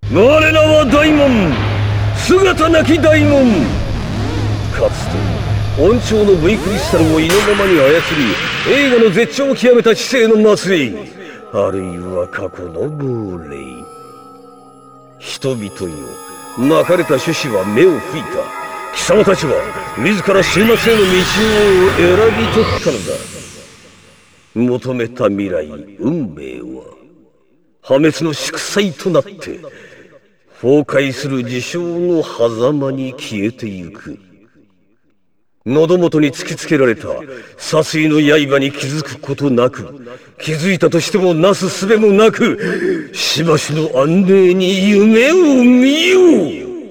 我らは大門、姿なき大門。かつて恩寵の V クリスタルを意のままに操り、映画の絶頂を極めた知性の末裔、あるいは過去の亡霊。人々よ、まかれた種子は目を吹いた。貴様たちは自ら終末への道を選び取ったのだ。求めた未来、運命は破滅の祝祭となって崩壊する事象の狭間に消えてゆく。喉元に突きつけられた殺意の刃に気づくことなく、気づいたとしてもなすすべもなく、しばしの安寧に夢を見よう。